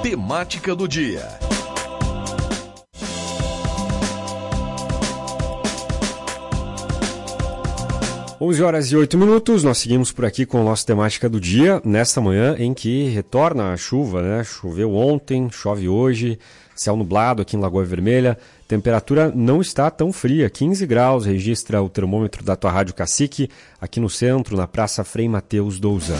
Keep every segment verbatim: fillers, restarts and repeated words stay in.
Temática do dia. onze horas e oito minutos, nós seguimos por aqui com a nossa temática do dia, nesta manhã em que retorna a chuva, né? Choveu ontem, chove hoje, céu nublado aqui em Lagoa Vermelha, temperatura não está tão fria, quinze graus, registra o termômetro da tua Rádio Cacique, aqui no centro, na Praça Frei Mateus Douzan.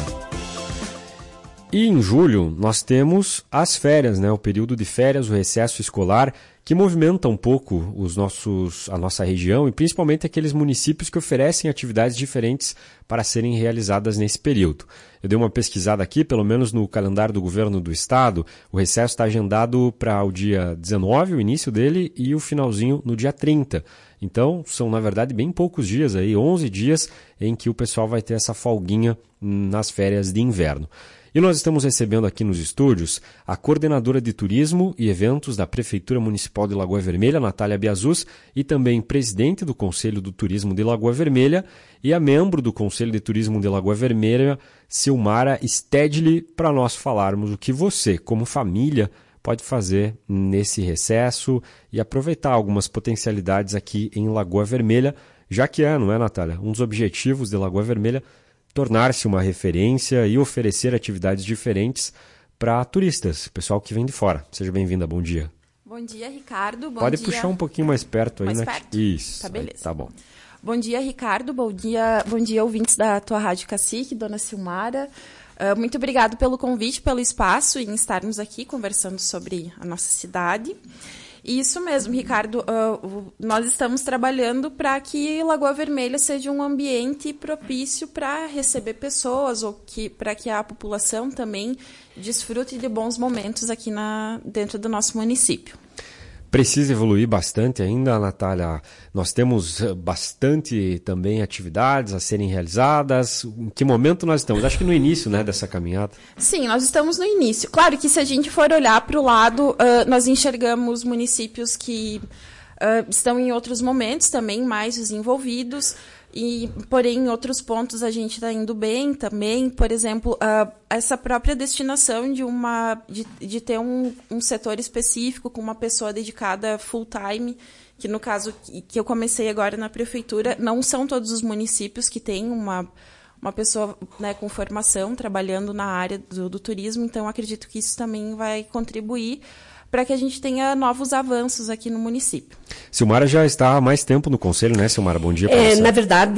E em julho nós temos as férias, né? O período de férias, o recesso escolar, que movimenta um pouco os nossos, a nossa região e principalmente aqueles municípios que oferecem atividades diferentes para serem realizadas nesse período. Eu dei uma pesquisada aqui, pelo menos no calendário do governo do estado, o recesso está agendado para o dia dezenove, o início dele, e o finalzinho no dia trinta. Então, são na verdade bem poucos dias, aí, onze dias em que o pessoal vai ter essa folguinha nas férias de inverno. E nós estamos recebendo aqui nos estúdios a coordenadora de turismo e eventos da Prefeitura Municipal de Lagoa Vermelha, Natália Biazus, e também presidente do Conselho do Turismo de Lagoa Vermelha e a membro do Conselho de Turismo de Lagoa Vermelha, Silmara Stedley, para nós falarmos o que você, como família, pode fazer nesse recesso e aproveitar algumas potencialidades aqui em Lagoa Vermelha, já que é, não é, Natália? Um dos objetivos de Lagoa Vermelha tornar-se uma referência e oferecer atividades diferentes para turistas, pessoal que vem de fora. Seja bem-vinda, bom dia. Bom dia, Ricardo. Bom Pode dia. puxar um pouquinho mais perto aí, mais né? Perto? Isso. Tá, beleza. Aí, tá bom. Bom dia, Ricardo. Bom dia, bom dia, ouvintes da tua Rádio Cacique, dona Silmara. Uh, muito obrigado pelo convite, pelo espaço e em estarmos aqui conversando sobre a nossa cidade. Isso mesmo, Ricardo, uh, nós estamos trabalhando para que Lagoa Vermelha seja um ambiente propício para receber pessoas ou que, para que a população também desfrute de bons momentos aqui na, dentro do nosso município. Precisa evoluir bastante ainda, Natália. Nós temos bastante também atividades a serem realizadas. Em que momento nós estamos? Acho que no início, né, dessa caminhada. Sim, nós estamos no início. Claro que se a gente for olhar para o lado, uh, nós enxergamos municípios que uh, estão em outros momentos também mais desenvolvidos. E, porém, em outros pontos a gente está indo bem também. Por exemplo, uh, essa própria destinação de, uma, de, de ter um, um setor específico com uma pessoa dedicada full-time, que no caso que eu comecei agora na prefeitura, não são todos os municípios que têm uma, uma pessoa, né, com formação trabalhando na área do, do turismo, então acredito que isso também vai contribuir para que a gente tenha novos avanços aqui no município. Silmara já está há mais tempo no Conselho, né, Silmara? Bom dia para é, você. Na verdade,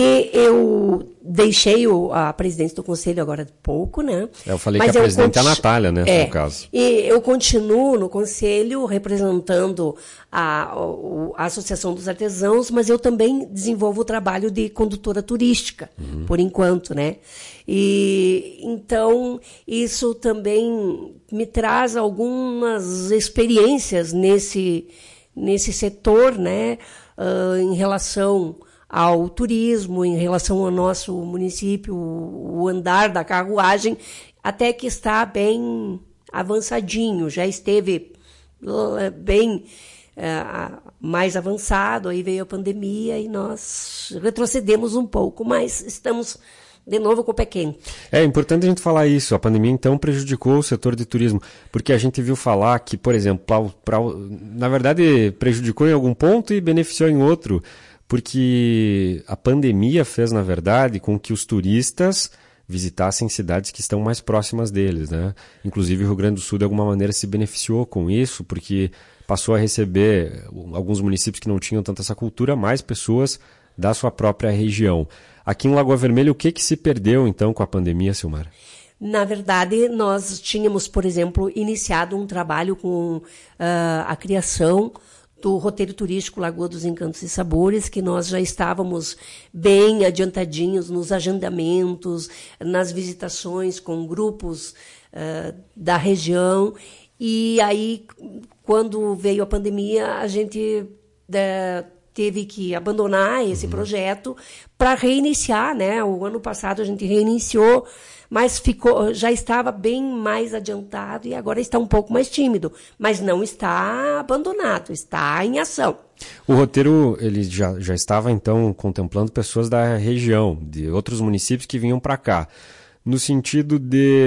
eu deixei o, a presidência do Conselho agora há pouco, né? Eu falei Mas que a presidente conti... é a Natália, né, é, no caso. E eu continuo no Conselho representando a, a Associação dos Artesãos, mas eu também desenvolvo o trabalho de condutora turística, uhum. por enquanto, né? E então isso também me traz algumas experiências nesse, nesse setor, né? Uh, em relação ao turismo, em relação ao nosso município, o andar da carruagem, até que está bem avançadinho, já esteve bem uh, mais avançado, aí veio a pandemia e nós retrocedemos um pouco, mas estamos de novo com o pé quente. É importante a gente falar isso. A pandemia, então, prejudicou o setor de turismo, porque a gente viu falar que, por exemplo, pra, pra, na verdade, prejudicou em algum ponto e beneficiou em outro, porque a pandemia fez, na verdade, com que os turistas visitassem cidades que estão mais próximas deles, né? Inclusive, o Rio Grande do Sul, de alguma maneira, se beneficiou com isso, porque passou a receber, alguns municípios que não tinham tanta essa cultura, mais pessoas da sua própria região. Aqui em Lagoa Vermelha, o que, que se perdeu, então, com a pandemia, Silmara? Na verdade, nós tínhamos, por exemplo, iniciado um trabalho com uh, a criação do roteiro turístico Lagoa dos Encantos e Sabores, que nós já estávamos bem adiantadinhos nos agendamentos, nas visitações com grupos uh, da região. E aí, quando veio a pandemia, a gente uh, teve que abandonar esse uhum. projeto para reiniciar, né? O ano passado a gente reiniciou, mas ficou, já estava bem mais adiantado e agora está um pouco mais tímido, mas não está abandonado, está em ação. O roteiro ele já, já estava, então, contemplando pessoas da região, de outros municípios que vinham para cá. no sentido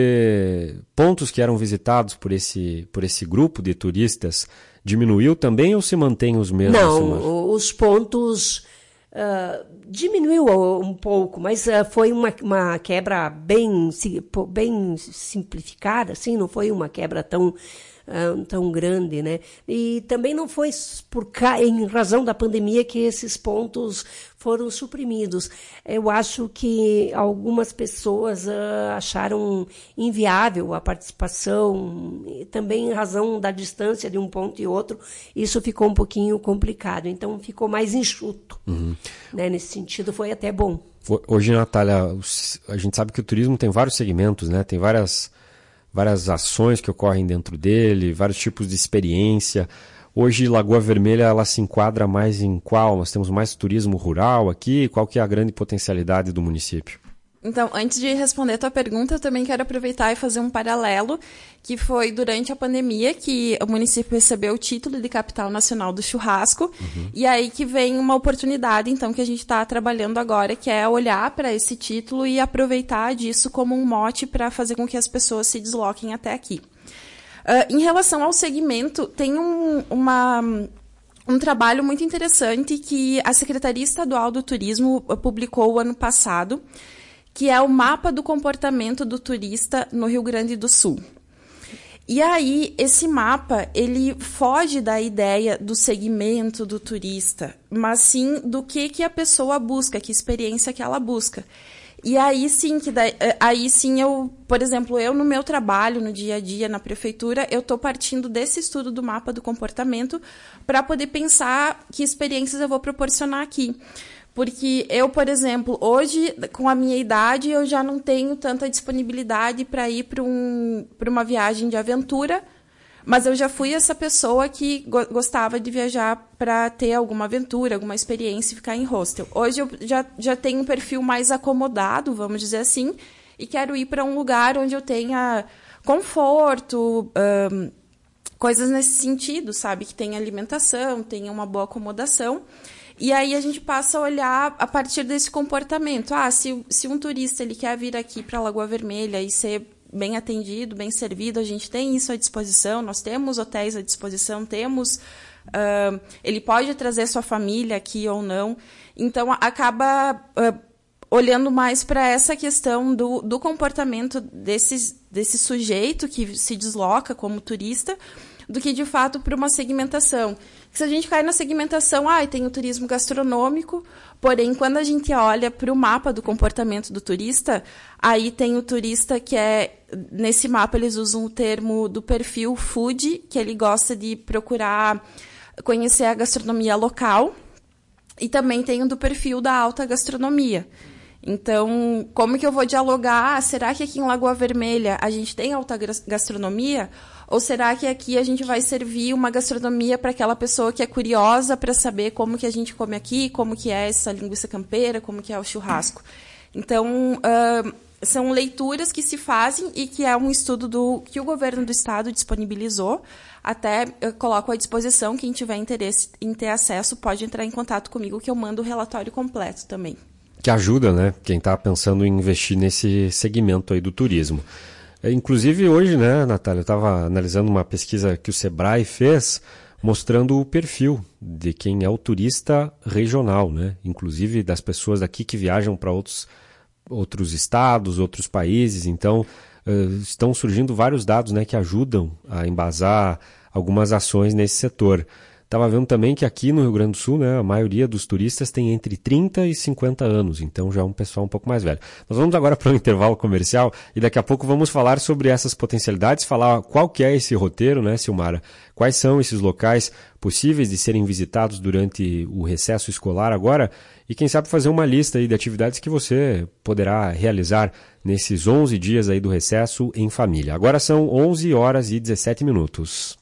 de pontos que eram visitados por esse, por esse grupo de turistas, diminuiu também ou se mantém os mesmos? Não, Silmar? Os pontos uh, diminuiu um pouco, mas uh, foi uma, uma quebra bem, bem simplificada, assim, não foi uma quebra tão... Uh, tão grande, né? E também não foi por cá, em razão da pandemia que esses pontos foram suprimidos. Eu acho que algumas pessoas uh, acharam inviável a participação, e também em razão da distância de um ponto e outro, isso ficou um pouquinho complicado. Então ficou mais enxuto. Uhum. Né? Nesse sentido foi até bom. Hoje, Natália, a gente sabe que o turismo tem vários segmentos, né? Tem várias... várias ações que ocorrem dentro dele, vários tipos de experiência. Hoje, Lagoa Vermelha, ela se enquadra mais em qual? Nós temos mais turismo rural aqui? Qual que é a grande potencialidade do município? Então, antes de responder a tua pergunta, eu também quero aproveitar e fazer um paralelo, que foi durante a pandemia que o município recebeu o título de capital nacional do churrasco, uhum. E aí que vem uma oportunidade, então, que a gente está trabalhando agora, que é olhar para esse título e aproveitar disso como um mote para fazer com que as pessoas se desloquem até aqui. Uh, em relação ao segmento, tem um, uma... um trabalho muito interessante que a Secretaria Estadual do Turismo publicou o ano passado, que é o mapa do comportamento do turista no Rio Grande do Sul. E aí, esse mapa, ele foge da ideia do segmento do turista, mas sim do que, que a pessoa busca, que experiência que ela busca. E aí sim, que daí, aí sim eu, por exemplo, eu no meu trabalho, no dia a dia, na prefeitura, eu estou partindo desse estudo do mapa do comportamento para poder pensar que experiências eu vou proporcionar aqui. Porque eu, por exemplo, hoje, com a minha idade, eu já não tenho tanta disponibilidade para ir para um, para uma viagem de aventura, mas eu já fui essa pessoa que go- gostava de viajar para ter alguma aventura, alguma experiência e ficar em hostel. Hoje eu já, já tenho um perfil mais acomodado, vamos dizer assim, e quero ir para um lugar onde eu tenha conforto, um, coisas nesse sentido, sabe? Que tenha alimentação, tenha uma boa acomodação. E aí a gente passa a olhar a partir desse comportamento. Ah, se, se um turista ele quer vir aqui para a Lagoa Vermelha e ser bem atendido, bem servido, a gente tem isso à disposição, nós temos hotéis à disposição, temos... Uh, ele pode trazer sua família aqui ou não. Então, acaba uh, olhando mais para essa questão do, do comportamento desse, desse sujeito que se desloca como turista, do que, de fato, para uma segmentação. Se a gente cai na segmentação, ah, tem o turismo gastronômico, porém, quando a gente olha para o mapa do comportamento do turista, aí tem o turista que é, nesse mapa eles usam o termo do perfil food, que ele gosta de procurar conhecer a gastronomia local, e também tem o do perfil da alta gastronomia. Então, como que eu vou dialogar? Ah, será que aqui em Lagoa Vermelha a gente tem alta gastronomia? Ou será que aqui a gente vai servir uma gastronomia para aquela pessoa que é curiosa para saber como que a gente come aqui, como que é essa linguiça campeira, como que é o churrasco? Então, uh, são leituras que se fazem e que é um estudo do, que o governo do estado disponibilizou. Até eu coloco à disposição, quem tiver interesse em ter acesso pode entrar em contato comigo que eu mando o relatório completo também. Que ajuda, né? Quem está pensando em investir nesse segmento aí do turismo. Inclusive hoje, né, Natália, eu estava analisando uma pesquisa que o Sebrae fez mostrando o perfil de quem é o turista regional, né? Inclusive das pessoas daqui que viajam para outros, outros estados, outros países. Então, uh, estão surgindo vários dados, né, que ajudam a embasar algumas ações nesse setor. Estava vendo também que aqui no Rio Grande do Sul, né, a maioria dos turistas tem entre trinta e cinquenta anos, então já é um pessoal um pouco mais velho. Nós vamos agora para um intervalo comercial e daqui a pouco vamos falar sobre essas potencialidades, falar qual que é esse roteiro, né, Silmara? Quais são esses locais possíveis de serem visitados durante o recesso escolar agora e quem sabe fazer uma lista aí de atividades que você poderá realizar nesses onze dias aí do recesso em família. Agora são onze horas e dezessete minutos.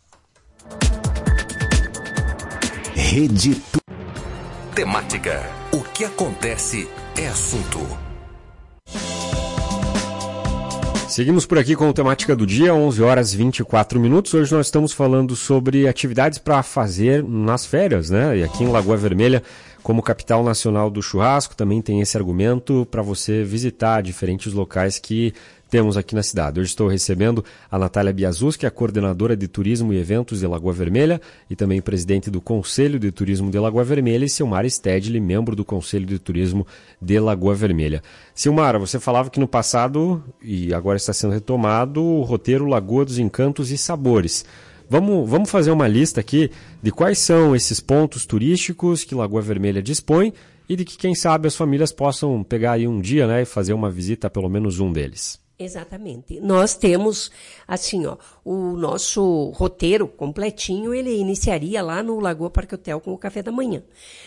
Rede Temática. O que acontece é assunto. Seguimos por aqui com a temática do dia, onze horas e vinte e quatro minutos. Hoje nós estamos falando sobre atividades para fazer nas férias, né? E aqui em Lagoa Vermelha, como capital nacional do churrasco, também tem esse argumento para você visitar diferentes locais que temos aqui na cidade. Hoje estou recebendo a Natália Biazus, que é a coordenadora de Turismo e Eventos de Lagoa Vermelha e também presidente do Conselho de Turismo de Lagoa Vermelha, e Silmara Stedley, membro do Conselho de Turismo de Lagoa Vermelha. Silmara, você falava que no passado, e agora está sendo retomado, o roteiro Lagoa dos Encantos e Sabores. Vamos, vamos fazer uma lista aqui de quais são esses pontos turísticos que Lagoa Vermelha dispõe e de que, quem sabe, as famílias possam pegar aí um dia, né, e fazer uma visita a pelo menos um deles. Exatamente. Nós temos, assim, ó, o nosso roteiro completinho, ele iniciaria lá no Lagoa Parque Hotel com o café da manhã.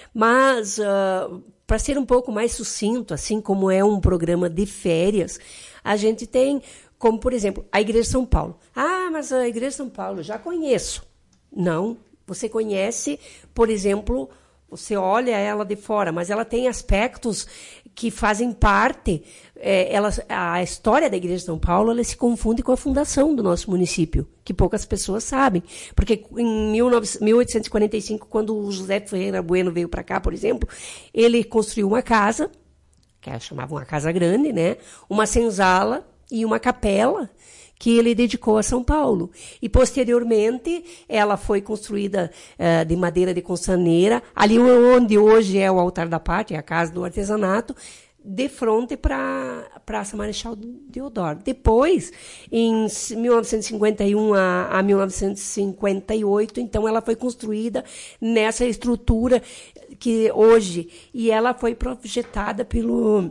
Mas, uh, para ser um pouco mais sucinto, assim como é um programa de férias, a gente tem, como, por exemplo, a Igreja de São Paulo. Ah, mas a Igreja de São Paulo, já conheço. Não, você conhece, por exemplo, você olha ela de fora, mas ela tem aspectos que fazem parte, é, ela, a história da Igreja de São Paulo, ela se confunde com a fundação do nosso município, que poucas pessoas sabem. Porque em mil oitocentos e quarenta e cinco, quando o José Ferreira Bueno veio para cá, por exemplo, ele construiu uma casa, que chamavam uma casa grande, né? Uma senzala e uma capela, que ele dedicou a São Paulo. E, posteriormente, ela foi construída uh, de madeira de constaneira, ali onde hoje é o Altar da Pátria, a Casa do Artesanato, de frente para a Praça Marechal Deodoro. Depois, em mil novecentos e cinquenta e um a, a mil novecentos e cinquenta e oito, então, ela foi construída nessa estrutura que hoje, e ela foi projetada pelo,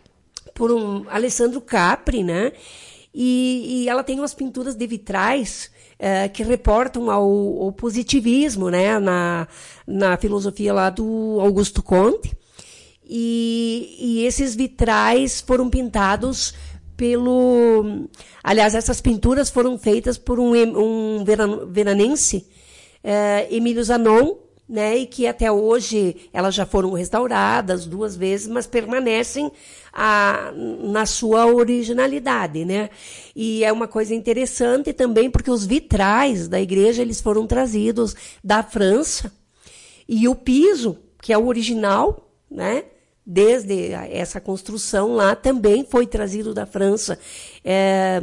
por um Alessandro Capri, né? E, e ela tem umas pinturas de vitrais uh, que reportam ao, ao positivismo, né, na, na filosofia lá do Augusto Comte. E, e esses vitrais foram pintados pelo... Aliás, essas pinturas foram feitas por um, um veranense, uh, Emílio Zanon, né, e que até hoje elas já foram restauradas duas vezes, mas permanecem a, na sua originalidade, né? E é uma coisa interessante também, porque os vitrais da igreja, eles foram trazidos da França, e o piso, que é o original, né, desde essa construção lá, também foi trazido da França. É,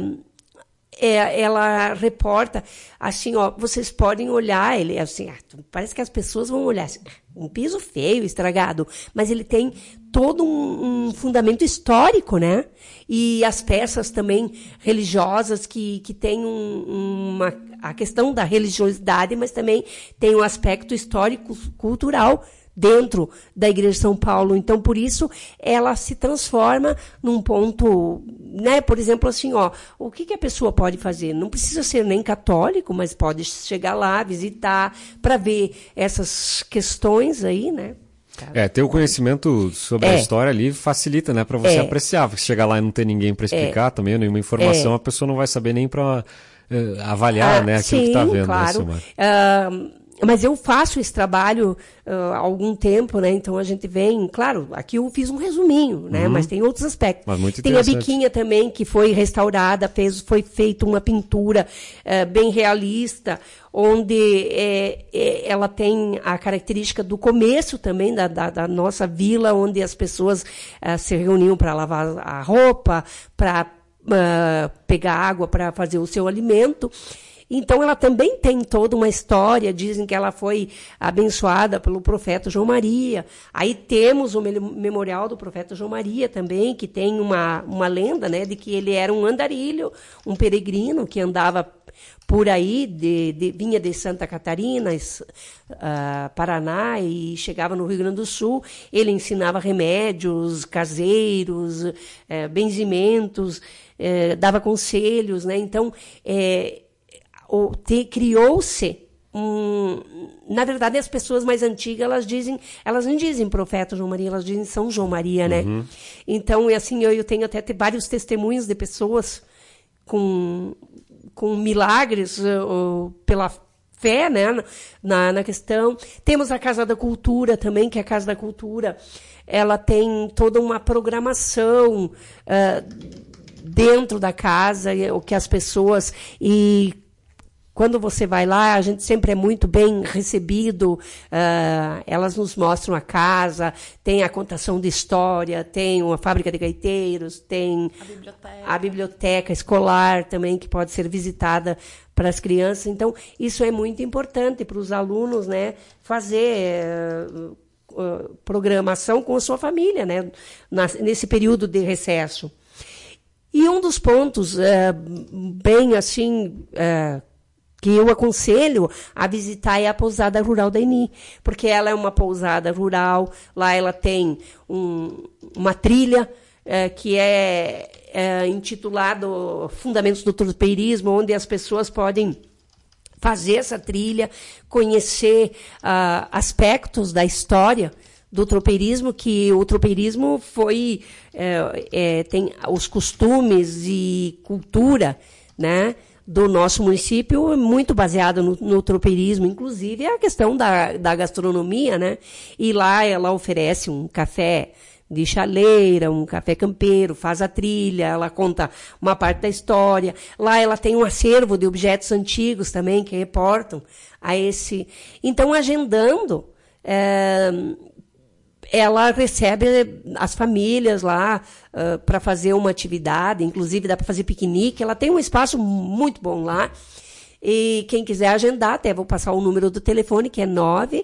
É, ela reporta assim, ó, vocês podem olhar, ele assim, ah, parece que as pessoas vão olhar assim, um piso feio, estragado, mas ele tem todo um, um fundamento histórico, né? E as peças também religiosas que, que tem um, uma, a questão da religiosidade, mas também tem um aspecto histórico-cultural dentro da Igreja de São Paulo. Então, por isso, ela se transforma num ponto, né? Por exemplo, assim, ó, o que, que a pessoa pode fazer? Não precisa ser nem católico, mas pode chegar lá, visitar, para ver essas questões aí, né? É, ter o conhecimento sobre é. a história ali facilita, né? Para você é. apreciar, porque se chegar lá e não ter ninguém para explicar é. também, nenhuma informação, é. a pessoa não vai saber nem para uh, avaliar, ah, né, aquilo sim, que está vendo. Claro. Né, uh, Mas eu faço esse trabalho uh, há algum tempo, né? Então a gente vem, claro, aqui eu fiz um resuminho, né? Uhum. Mas tem outros aspectos. Mas muito tem a biquinha também, que foi restaurada, fez, foi feita uma pintura uh, bem realista, onde é, é, ela tem a característica do começo também da, da, da nossa vila, onde as pessoas uh, se reuniam para lavar a roupa, para uh, pegar água para fazer o seu alimento. Então, ela também tem toda uma história, dizem que ela foi abençoada pelo profeta João Maria. Aí temos o memorial do profeta João Maria também, que tem uma, uma lenda, né, de que ele era um andarilho, um peregrino que andava por aí, de, de, vinha de Santa Catarina, uh, Paraná, e chegava no Rio Grande do Sul. Ele ensinava remédios caseiros, uh, benzimentos, uh, dava conselhos, né? Então, é... criou-se um, na verdade, as pessoas mais antigas, elas dizem, elas não dizem profeta João Maria, elas dizem São João Maria, né? Uhum. Então, é assim, eu, eu tenho até vários testemunhos de pessoas com, com milagres uh, pela fé, né, na, na questão. Temos a Casa da Cultura também, que é a Casa da Cultura, ela tem toda uma programação uh, dentro da casa, o que as pessoas... E quando você vai lá, a gente sempre é muito bem recebido, uh, elas nos mostram a casa, tem a contação de história, tem uma fábrica de gaiteiros, tem a biblioteca, a biblioteca escolar também, que pode ser visitada para as crianças. Então, isso é muito importante para os alunos, né, fazer uh, uh, programação com a sua família, né, na, nesse período de recesso. E um dos pontos, uh, bem assim... Uh, que eu aconselho a visitar é a pousada rural da Eni, porque ela é uma pousada rural, lá ela tem um, uma trilha é, que é, é intitulado Fundamentos do Tropeirismo, onde as pessoas podem fazer essa trilha, conhecer uh, aspectos da história do tropeirismo, que o tropeirismo foi, é, é, tem os costumes e cultura, né, do nosso município, muito baseado no, no tropeirismo, inclusive a questão da, da gastronomia, né? E lá ela oferece um café de chaleira, um café campeiro, faz a trilha, ela conta uma parte da história. Lá ela tem um acervo de objetos antigos também que reportam a esse... Então, agendando... É, ela recebe as famílias lá uh, para fazer uma atividade, inclusive dá para fazer piquenique. Ela tem um espaço muito bom lá. E quem quiser agendar, até vou passar o número do telefone, que é nove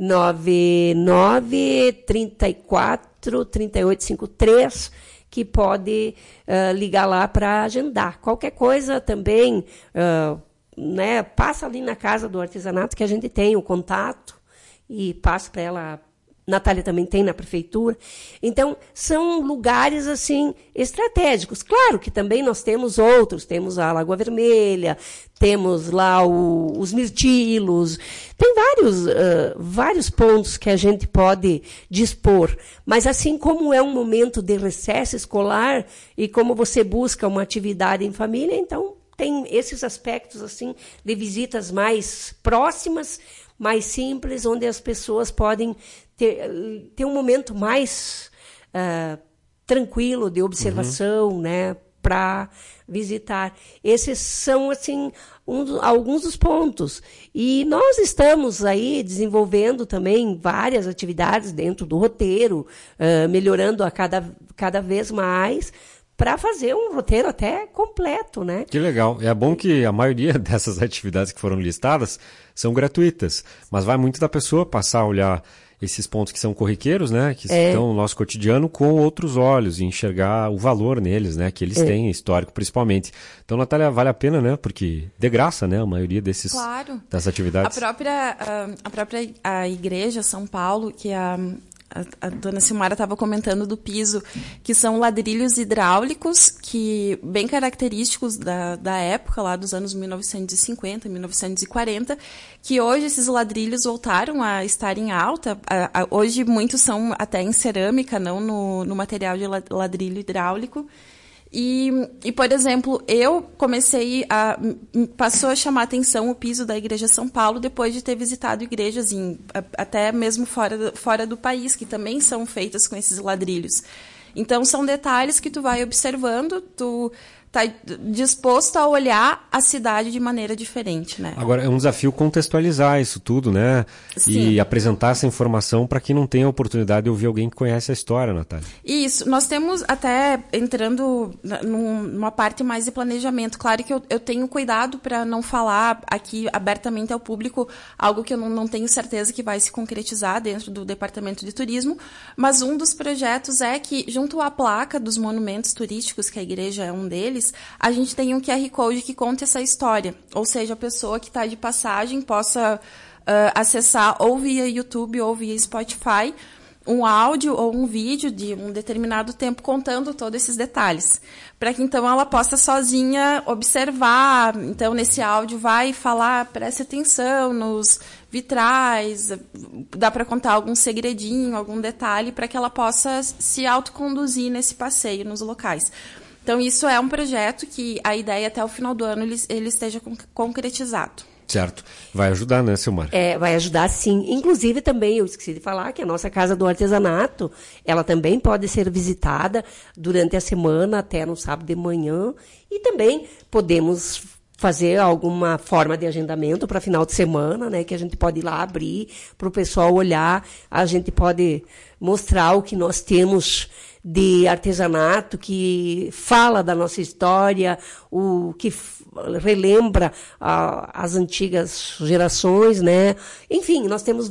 nove nove, três quatro, três oito cinco três, que pode uh, ligar lá para agendar. Qualquer coisa também, uh, né, passa ali na Casa do Artesanato, que a gente tem o contato, e passa para ela. Natália também tem na prefeitura. Então, são lugares, assim, estratégicos. Claro que também nós temos outros. Temos a Lagoa Vermelha, temos lá o, os mirtilos. Tem vários, uh, vários pontos que a gente pode dispor. Mas, assim como é um momento de recesso escolar e como você busca uma atividade em família, então, tem esses aspectos, assim, de visitas mais próximas, mais simples, onde as pessoas podem ter, ter um momento mais uh, tranquilo de observação, uhum, né, para visitar. Esses são, assim, um, alguns dos pontos. E nós estamos aí desenvolvendo também várias atividades dentro do roteiro, uh, melhorando a cada, cada vez mais, para fazer um roteiro até completo, né? Que legal. É bom que a maioria dessas atividades que foram listadas são gratuitas, mas vai muito da pessoa passar a olhar esses pontos que são corriqueiros, né, que é. estão no nosso cotidiano, com outros olhos e enxergar o valor neles, né, que eles é. têm, histórico principalmente. Então, Natália, vale a pena, né, porque de graça, né, a maioria desses, claro. dessas atividades. A própria, a própria a igreja São Paulo, que a A, a dona Silmara estava comentando do piso, que são ladrilhos hidráulicos, que bem característicos da, da época, lá dos anos mil novecentos e cinquenta, mil novecentos e quarenta, que hoje esses ladrilhos voltaram a estar em alta. A, a, hoje muitos são até em cerâmica, não no, no material de ladrilho hidráulico. E, e, por exemplo, eu comecei a... Passou a chamar a atenção o piso da Igreja São Paulo depois de ter visitado igrejas, em, até mesmo fora do, fora do país, que também são feitas com esses ladrilhos. Então, são detalhes que tu vai observando, tu está disposto a olhar a cidade de maneira diferente, né? Agora, é um desafio contextualizar isso tudo, né? Sim. E apresentar essa informação para quem não tem a oportunidade de ouvir alguém que conhece a história, Natália. Isso. Nós temos, até entrando numa parte mais de planejamento, claro que eu, eu tenho cuidado para não falar aqui abertamente ao público algo que eu não, não tenho certeza que vai se concretizar dentro do Departamento de Turismo, mas um dos projetos é que, junto à placa dos monumentos turísticos, que a igreja é um deles, a gente tem um Q R Code que conta essa história. Ou seja, a pessoa que está de passagem possa uh, acessar ou via YouTube ou via Spotify um áudio ou um vídeo de um determinado tempo contando todos esses detalhes. Para que, então, ela possa sozinha observar. Então, nesse áudio vai falar, preste atenção nos vitrais, dá para contar algum segredinho, algum detalhe, para que ela possa se autoconduzir nesse passeio nos locais. Então, isso é um projeto que a ideia até o final do ano ele, ele esteja concretizado. Certo. Vai ajudar, né, Silmar? É, vai ajudar, sim. Inclusive, também, eu esqueci de falar que a nossa Casa do Artesanato, ela também pode ser visitada durante a semana, até no sábado de manhã. E também podemos fazer alguma forma de agendamento para final de semana, né, que a gente pode ir lá abrir para o pessoal olhar. A gente pode mostrar o que nós temos de artesanato, que fala da nossa história, o que relembra ah, as antigas gerações, né? Enfim, nós temos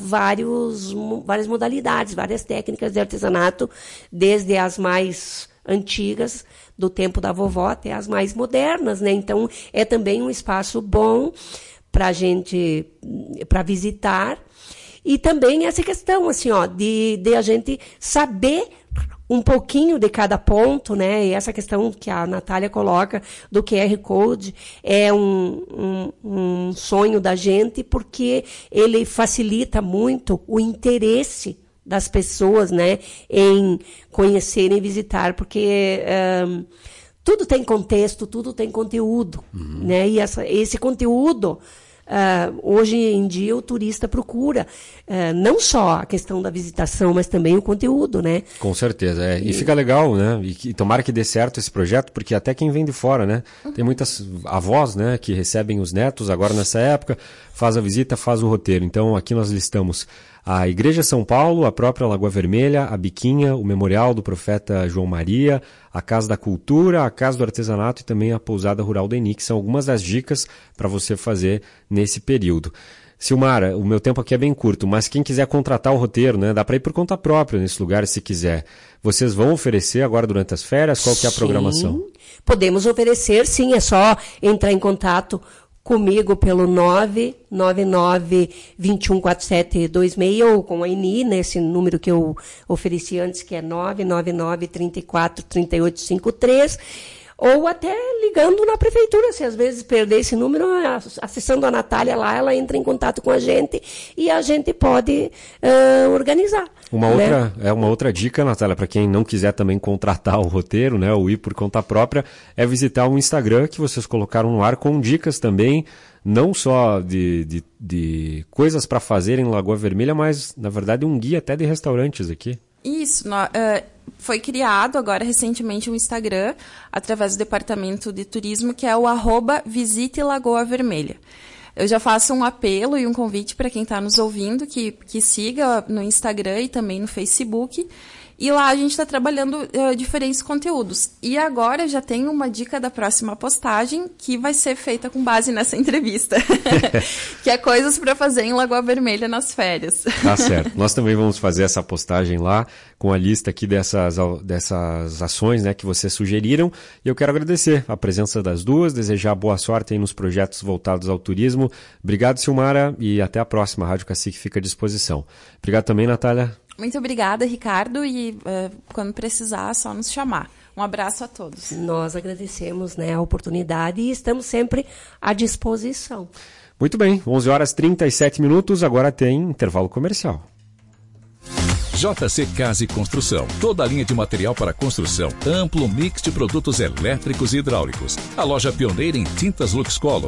vários, várias modalidades, várias técnicas de artesanato, desde as mais antigas, do tempo da vovó, até as mais modernas, né? Então, é também um espaço bom para a gente, para visitar. E também essa questão, assim, ó, de, de a gente saber um pouquinho de cada ponto, né? E essa questão que a Natália coloca do Q R Code é um, um, um sonho da gente, porque ele facilita muito o interesse das pessoas, né, em conhecerem e visitar, porque um, tudo tem contexto, tudo tem conteúdo, uhum. né? E essa, esse conteúdo Uh, hoje em dia o turista procura uh, não só a questão da visitação, mas também o conteúdo, né? Com certeza, é. E, e fica legal, né? E, e tomara que dê certo esse projeto, porque até quem vem de fora, né? Tem muitas avós, né, que recebem os netos agora nessa época, faz a visita, faz o roteiro. Então aqui nós listamos a Igreja São Paulo, a própria Lagoa Vermelha, a Biquinha, o Memorial do Profeta João Maria, a Casa da Cultura, a Casa do Artesanato e também a Pousada Rural da Eni, que são algumas das dicas para você fazer nesse período. Silmara, o meu tempo aqui é bem curto, mas quem quiser contratar o roteiro, né, dá para ir por conta própria nesse lugar se quiser. Vocês vão oferecer agora durante as férias? Qual que é a programação? Sim, podemos oferecer, sim, é só entrar em contato comigo pelo nove nove nove, dois um quatro sete dois seis ou com a Eni, nesse número que eu ofereci antes, que é nove nove nove, três quatro, três oito cinco três, ou até ligando na prefeitura, se às vezes perder esse número, acessando a Natália lá, ela entra em contato com a gente e a gente pode uh, organizar. Uma né? outra, é uma outra dica, Natália, para quem não quiser também contratar o roteiro, né, ou ir por conta própria, é visitar o Instagram que vocês colocaram no ar com dicas também, não só de, de, de coisas para fazer em Lagoa Vermelha, mas, na verdade, um guia até de restaurantes aqui. Isso, no, uh, foi criado agora recentemente um Instagram, através do Departamento de Turismo, que é o arroba Visite Lagoa Vermelha. Eu já faço um apelo e um convite para quem está nos ouvindo, que, que siga no Instagram e também no Facebook. E lá a gente está trabalhando uh, diferentes conteúdos. E agora já tem uma dica da próxima postagem que vai ser feita com base nessa entrevista. Que é coisas para fazer em Lagoa Vermelha nas férias. Tá certo. Nós também vamos fazer essa postagem lá com a lista aqui dessas, dessas ações, né, que vocês sugeriram. E eu quero agradecer a presença das duas, desejar boa sorte aí nos projetos voltados ao turismo. Obrigado, Silmara, e até a próxima. A Rádio Cacique fica à disposição. Obrigado também, Natália. Muito obrigada, Ricardo, e uh, quando precisar, é só nos chamar. Um abraço a todos. Nós agradecemos, né, a oportunidade e estamos sempre à disposição. Muito bem, onze horas e trinta e sete minutos, agora tem intervalo comercial. J C Casa e Construção. Toda a linha de material para construção. Amplo mix de produtos elétricos e hidráulicos. A loja pioneira em tintas Luxcolor.